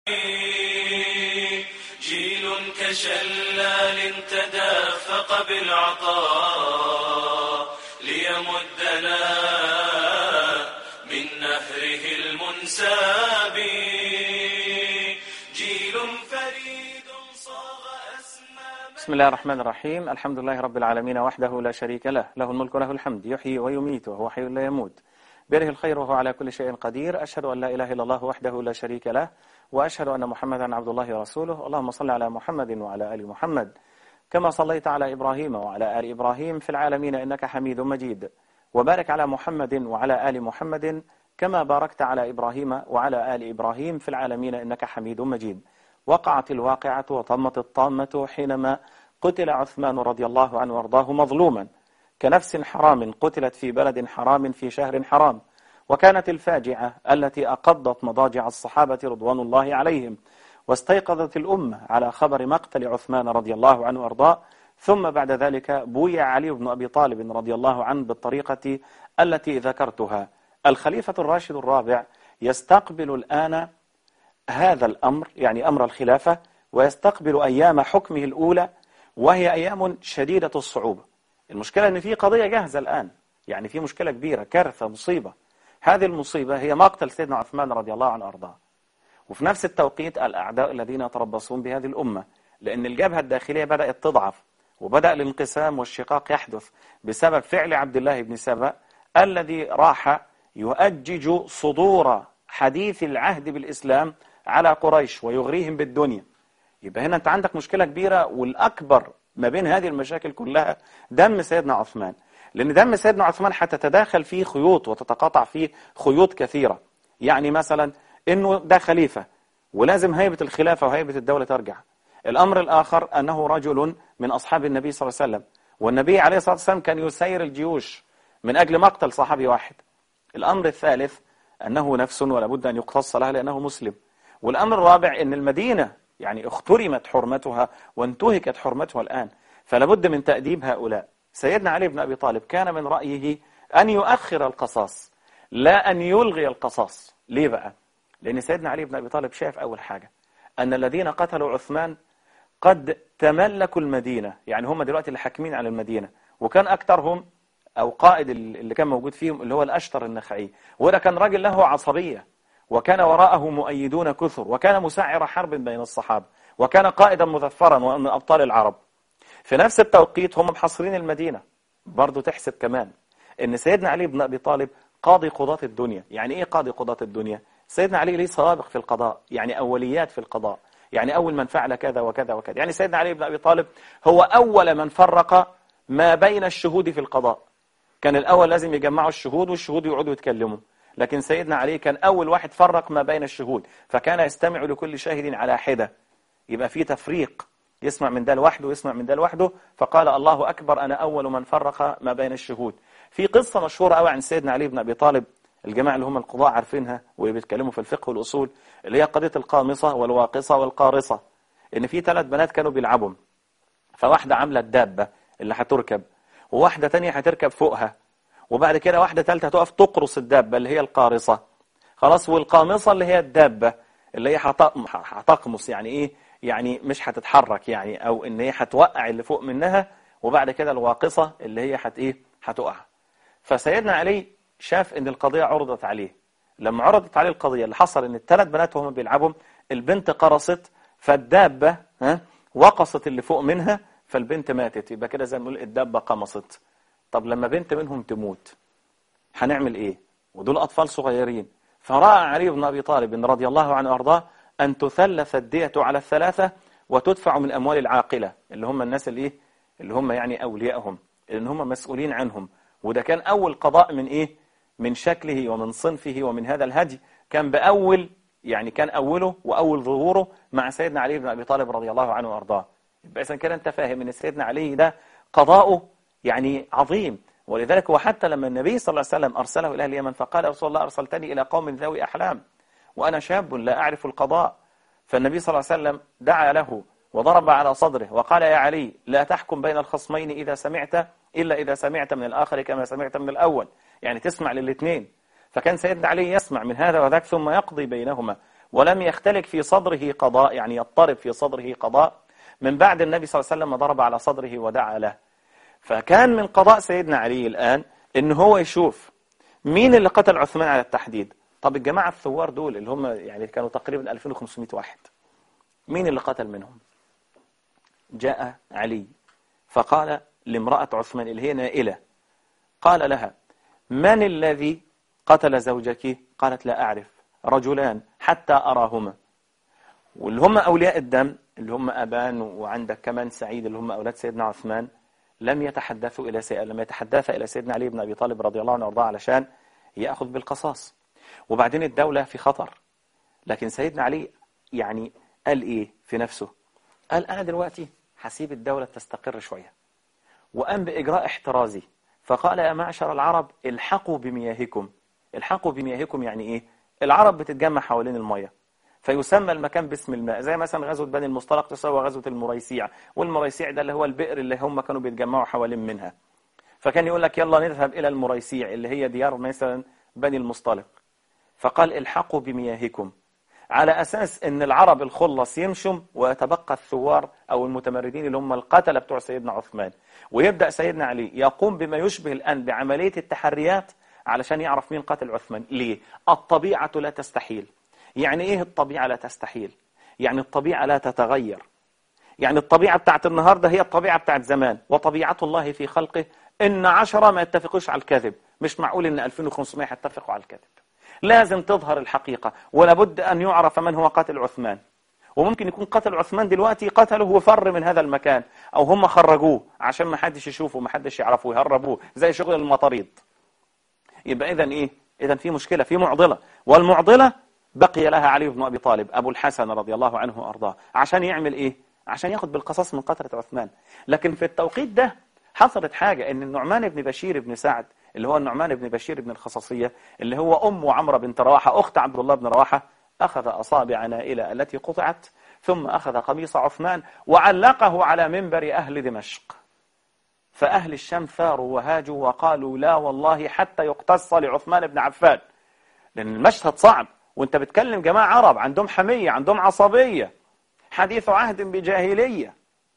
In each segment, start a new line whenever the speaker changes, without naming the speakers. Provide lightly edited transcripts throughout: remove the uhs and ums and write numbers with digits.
جيل كشلال تدفق بالعطاء ليمدنا من نهره المنساب. جيل فريد صاغ أسمى.
بسم الله الرحمن الرحيم. الحمد لله رب العالمين وحده لا شريك له، له الملك وله الحمد، يحيي ويميت وهو حي لا يموت، بيده الخير وهو على كل شيء قدير. أشهد أن لا إله إلا الله وحده لا شريك له، وأشهد أن محمدا عبد الله ورسوله. اللهم صل على محمد وعلى آل محمد كما صليت على إبراهيم وعلى آل إبراهيم في العالمين إنك حميد مجيد، وبارك على محمد وعلى آل محمد كما باركت على إبراهيم وعلى آل إبراهيم في العالمين إنك حميد مجيد. وقعت الواقعة وطمت الطامة حينما قتل عثمان رضي الله عنه وارضاه مظلوما كنفس حرام قتلت في بلد حرام في شهر حرام. وكانت الفاجعة التي أقضت مضاجع الصحابة رضوان الله عليهم، واستيقظت الأمة على خبر مقتل عثمان رضي الله عنه وارضاه. ثم بعد ذلك بويع علي بن أبي طالب رضي الله عنه بالطريقة التي ذكرتها. الخليفة الراشد الرابع يستقبل الآن هذا الأمر، يعني أمر الخلافة، ويستقبل أيام حكمه الأولى، وهي أيام شديدة الصعوبة. المشكلة أن في قضية جاهزة الآن، يعني في مشكلة كبيرة، كارثة، مصيبة. هذه المصيبة هي مقتل سيدنا عثمان رضي الله عنه وأرضاه، وفي نفس التوقيت الأعداء الذين يتربصون بهذه الأمة، لأن الجبهة الداخلية بدأت تضعف، وبدأ الانقسام والشقاق يحدث بسبب فعل عبد الله بن سبأ الذي راح يؤجج صدور حديث العهد بالإسلام على قريش ويغريهم بالدنيا. يبقى هنا أنت عندك مشكلة كبيرة، والأكبر ما بين هذه المشاكل كلها دم سيدنا عثمان، لأن دم سيدنا عثمان حتتداخل فيه خيوط وتتقاطع فيه خيوط كثيرة. يعني مثلا أنه ده خليفة ولازم هيبة الخلافة وهيبة الدولة ترجع. الأمر الآخر أنه رجل من أصحاب النبي صلى الله عليه وسلم، والنبي عليه الصلاة والسلام كان يسير الجيوش من أجل مقتل صحابي واحد. الأمر الثالث أنه نفس ولا بد أن يقتص لها لأنه مسلم. والأمر الرابع أن المدينة يعني اخترمت حرمتها وانتهكت حرمتها الآن، فلا بد من تأديب هؤلاء. سيدنا علي بن أبي طالب كان من رأيه أن يؤخر القصاص لا أن يلغي القصاص. ليه بقى؟ لأن سيدنا علي بن أبي طالب شاف أول حاجة أن الذين قتلوا عثمان قد تملكوا المدينة، يعني هم دلوقتي اللي حاكمين على المدينة، وكان أكثرهم أو قائد اللي كان موجود فيهم اللي هو الأشتر النخعي، وده كان راجل له عصبية، وكان وراءه مؤيدون كثر، وكان مسعر حرب بين الصحابة، وكان قائدا مظفرا ومن أبطال العرب. في نفس التوقيت هم محصرين المدينة. برضو تحسب كمان ان سيدنا علي بن أبي طالب قاضي قضاة الدنيا. يعني ايه قاضي قضاة الدنيا؟ سيدنا علي ليه سوابق في القضاء، يعني أوليات في القضاء، يعني أول من فعل كذا وكذا وكذا. يعني سيدنا علي بن أبي طالب هو أول من فرق ما بين الشهود في القضاء. كان الأول لازم يجمعوا الشهود والشهود يقعدوا يتكلموا، لكن سيدنا علي كان أول واحد فرق ما بين الشهود، فكان يستمع لكل شاهد على حدة. يبقى في تفريق، يسمع من ده لوحده ويسمع من ده لوحده. فقال الله أكبر أنا أول من فرق ما بين الشهود. في قصة مشهورة قوي عن سيدنا علي بن أبي طالب، الجماعة اللي هم القضاء عارفينها وبيتكلموا في الفقه والأصول، اللي هي قضية القامصة والواقصة والقارصة. إن في 3 بنات كانوا بيلعبوا، فواحدة عاملة الدابة اللي هتركب، وواحدة تانية هتركب فوقها، وبعد كده واحدة ثالثة هتقف تقرص الدابة اللي هي القارصة. خلاص، والقامصة اللي هي الدابة اللي هي هتقمص، يعني إيه؟ يعني مش هتتحرك، يعني أو إن هي هتوقع اللي فوق منها، وبعد كده الواقصة اللي هي هتقع. فسيدنا علي شاف إن القضية عرضت عليه. لما عرضت عليه القضية، اللي حصل إن ال3 بنات وهم بيلعبوا، البنت قرصت، فالدابة وقصت اللي فوق منها، فالبنت ماتت. يبقى كده زي ما نقول الدابة قمصت. طب لما بنت منهم تموت هنعمل إيه؟ ودول أطفال صغيرين. فرأى علي بن أبي طالب رضي الله عنه وأرضاه أن تثلث الدية على ال3 وتدفع من أموال العاقلة، اللي هم الناس اللي هم يعني أوليائهم، اللي هم مسؤولين عنهم. وده كان أول قضاء من شكله ومن صنفه ومن هذا الهدي. كان كان أوله وأول ظهوره مع سيدنا علي بن أبي طالب رضي الله عنه وأرضاه. يبقى إذن كده أنت فاهم أن سيدنا علي ده قضاؤه يعني عظيم. ولذلك وحتى لما النبي صلى الله عليه وسلم أرسله إلى اليمن فقال: رسول الله أرسلتني إلى قوم ذوي أحلام وأنا شاب لا أعرف القضاء. فالنبي صلى الله عليه وسلم دعا له وضرب على صدره وقال: يا علي لا تحكم بين الخصمين إلا إذا سمعت من الآخر كما سمعت من الأول، يعني تسمع للاثنين. فكان سيدنا علي يسمع من هذا وذاك ثم يقضي بينهما. ولم يختلك في صدره قضاء، يعني يضطرب في صدره قضاء، من بعد النبي صلى الله عليه وسلم ضرب على صدره ودعا له. فكان من قضاء سيدنا علي الآن إن هو يشوف مين اللي قتل عثمان على التحديد. طب الجماعة الثوار دول اللي هم يعني كانوا تقريبا 2500 واحد، مين اللي قتل منهم؟ جاء علي فقال لامرأة عثمان اللي هي نائلة، قال لها: من الذي قتل زوجك؟ قالت: لا أعرف، رجلان حتى أراهما. واللي هم أولياء الدم اللي هم أبان وعندك كمان سعيد اللي هم أولاد سيدنا عثمان لم يتحدثوا إلى سيدنا علي بن أبي طالب رضي الله عنه وارضاه علشان يأخذ بالقصاص. وبعدين الدولة في خطر، لكن سيدنا علي يعني قال إيه في نفسه؟ قال: أنا دلوقتي هسيب الدولة تستقر شوية، وقام بإجراء احترازي، فقال: يا معشر العرب الحقوا بمياهكم. الحقوا بمياهكم يعني إيه؟ العرب بتتجمع حوالين المية، فيسمى المكان باسم الماء، زي مثلا غزوة بني المصطلق تساوي غزوة المريسيع، والمريسيع ده اللي هو البئر اللي هم كانوا بيتجمعوا حوالين منها. فكان يقول لك يلا نذهب إلى المريسيع اللي هي ديار مثلا بني المصطلق، فقال: الحقوا بمياهكم، على أساس أن العرب الخلص يمشوا ويتبقى الثوار أو المتمردين اللي هم القتلة بتوع سيدنا عثمان. ويبدأ سيدنا علي يقوم بما يشبه الآن بعملية التحريات علشان يعرف مين قتل عثمان. ليه؟ الطبيعة لا تستحيل. يعني إيه الطبيعة لا تستحيل؟ يعني الطبيعة لا تتغير. يعني الطبيعة بتاعت النهاردة هي الطبيعة بتاعت زمان، وطبيعة الله في خلقه إن 10 ما يتفقوش على الكذب. مش معقول إن 2500 يتفقوا على الكذب. لازم تظهر الحقيقة، ولابد أن يعرف من هو قاتل عثمان. وممكن يكون قتل عثمان دلوقتي قتله وفر من هذا المكان، أو هم خرجوه عشان ما حدش يشوفه وما حدش يعرفه ويهربوه زي شغل المطاريد. يبقى إذن إيه؟ إذن في مشكلة، في معضلة، والمعضلة بقي لها علي بن أبي طالب أبو الحسن رضي الله عنه وأرضاه عشان يعمل إيه؟ عشان ياخد بالقصاص من قتلة عثمان. لكن في التوقيت ده حصلت حاجة، إن النعمان بن بشير بن سعد اللي هو النعمان بن بشير بن الخصاصية اللي هو أم عمرو بنت رواحة أخت عبد الله بن رواحة أخذ أصابع نائلة التي قطعت، ثم أخذ قميص عثمان وعلقه على منبر أهل دمشق. فأهل الشام ثاروا وهاجوا وقالوا: لا والله حتى يقتص لعثمان بن عفان، لأن المشهد صعب، وانت بتكلم جماعة عرب عندهم حمية، عندهم عصبية، حديث عهد بجاهلية،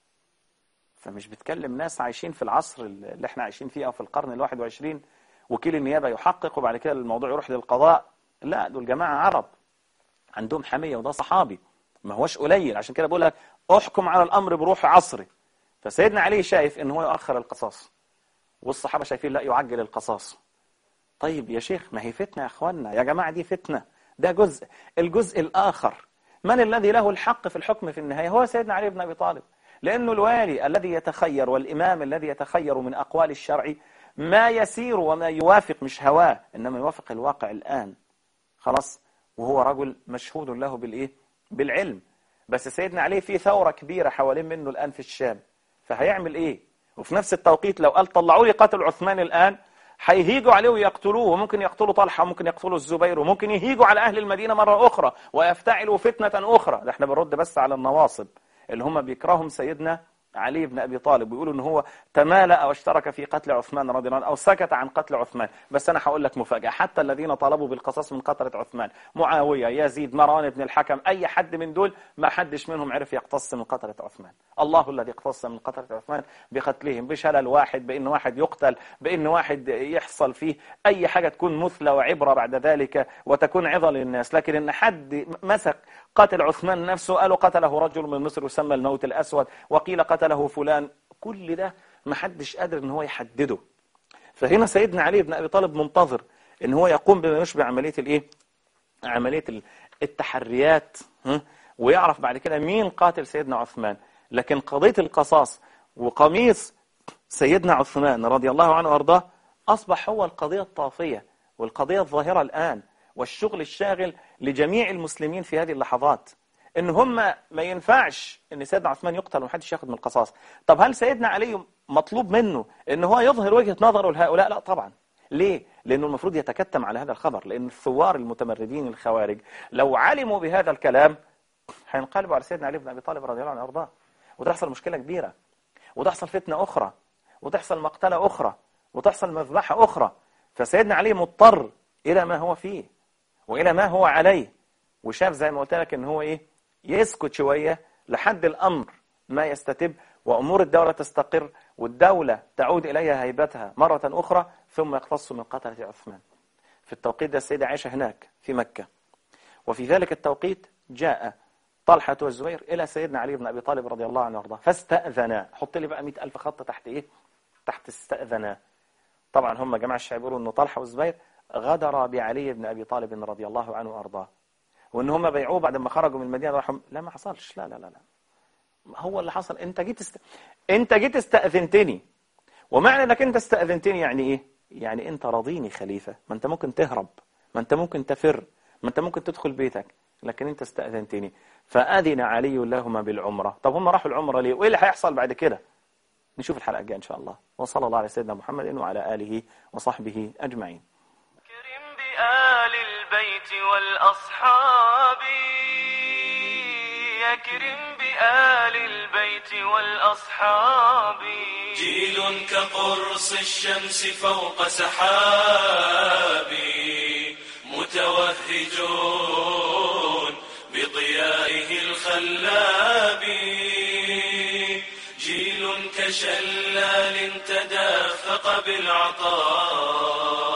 فمش بتكلم ناس عايشين في العصر اللي احنا عايشين فيه أو في القرن ال21 وكيل النيابة يحقق وبعد كده الموضوع يروح للقضاء. لا، دول جماعة عرب عندهم حمية، وده صحابي ما هوش قليل. عشان كده بقول لك احكم على الأمر بروح عصري. فسيدنا علي شايف ان هو يؤخر القصاص، والصحابة شايفين لا يعجل القصاص. طيب يا شيخ، ما هي فتنة يا اخوانا، يا جماعة دي فتنة، ده جزء. الجزء الآخر من الذي له الحق في الحكم في النهاية؟ هو سيدنا علي بن أبي طالب، لأنه الوالي الذي يتخير والإمام الذي يتخير من أقوال الشرع ما يسير وما يوافق، مش هواه إنما يوافق الواقع الآن. خلاص، وهو رجل مشهود له بالإيه؟ بالعلم. بس سيدنا علي في ثورة كبيرة حوالين منه الآن في الشام، فهيعمل إيه؟ وفي نفس التوقيت لو قال طلعوا لي قتل عثمان الآن هيهيجوا عليه ويقتلوه، وممكن يقتلوا طلحة وممكن يقتلوا الزبير، وممكن يهيجوا على أهل المدينة مرة أخرى ويفتعلوا فتنة أخرى. ده احنا بنرد بس على النواصب اللي هم بيكرههم سيدنا علي بن أبي طالب ويقولوا إن هو تمالأ أو اشترك في قتل عثمان رضي الله عنه أو سكت عن قتل عثمان. بس أنا هقول لك مفاجأة، حتى الذين طلبوا بالقصاص من قتلة عثمان، معاوية، يزيد، مروان بن الحكم، أي حد من دول ما حدش منهم عرف يقتص من قتلة عثمان. الله الذي اقتص من قتلة عثمان بقتلهم، بشلل واحد، بأن واحد يقتل، بأن واحد يحصل فيه أي حاجة تكون مثلى وعبرة بعد ذلك وتكون عظة للناس. لكن إن حد مسك قتل عثمان نفسه قالوا قتله رجل من مصر يسمى الموت الأسود، وقيل قتله فلان، كل ده ما حدش قادر ان هو يحدده. فهنا سيدنا علي بن أبي طالب منتظر ان هو يقوم بما يشبه عملية الايه؟ عملية التحريات، ويعرف بعد كده مين قاتل سيدنا عثمان. لكن قضية القصاص وقميص سيدنا عثمان رضي الله عنه وارضاه أصبح هو القضية الطافية والقضية الظاهرة الآن، والشغل الشاغل لجميع المسلمين في هذه اللحظات، ان هم ما ينفعش ان سيدنا عثمان يقتل ومحدش ياخد من القصاص. طب هل سيدنا علي مطلوب منه ان هو يظهر وجهة نظره لهؤلاء؟ لا طبعا. ليه؟ لانه المفروض يتكتم على هذا الخبر، لان الثوار المتمردين الخوارج لو علموا بهذا الكلام هينقلبوا على سيدنا علي بن ابي طالب رضي الله عنه وارضاه، وتحصل مشكلة كبيرة، وتحصل فتنة اخرى، وتحصل مقتلة اخرى، وتحصل مذبحة اخرى. فسيدنا علي مضطر الى ما هو فيه والى ما هو عليه. وشاف زي ما قلت لك ان هو ايه، يسكت شوية لحد الامر ما يستتب وامور الدولة تستقر والدولة تعود اليها هيبتها مرة اخرى، ثم يقتص من قتلة عثمان. في التوقيت ده السيدة عائشة هناك في مكة، وفي ذلك التوقيت جاء طلحة والزبير إلى سيدنا علي بن أبي طالب رضي الله عنه وارضاه فاستأذنا. حط لي بقى 100,000 خط تحت إيه؟ تحت استأذنا. طبعا هم جماعة الشعب يقولوا أنه طلحة والزبير غدر بعلي بن أبي طالب رضي الله عنه وارضاه، وأن هم بيعوه بعد ما خرجوا من المدينة راحوا. لا، ما حصلش. لا لا لا لا، هو اللي حصل أنت جيت استأذنتني، ومعنى أنك أنت استأذنتني يعني إيه؟ يعني أنت راضيني خليفة. ما أنت ممكن تهرب، ما أنت ممكن تفر، ما أنت ممكن تدخل بيتك، لكن أنت استأذنتني. فأذن علي لهما بالعمرة. طب هم راحوا العمرة ليه؟ وإيه اللي هيحصل بعد كده؟ نشوف الحلقة الجاية إن شاء الله. وصلى الله على سيدنا محمد وعلى آله وصحبه أجمعين.
كرم بآل البيت والأصحاب، يكرم بآل البيت والأصحاب. جيل كقرص الشمس فوق سحاب، متوهجون بضيائه الخلاب. جيل كشلال تدافق بالعطاء،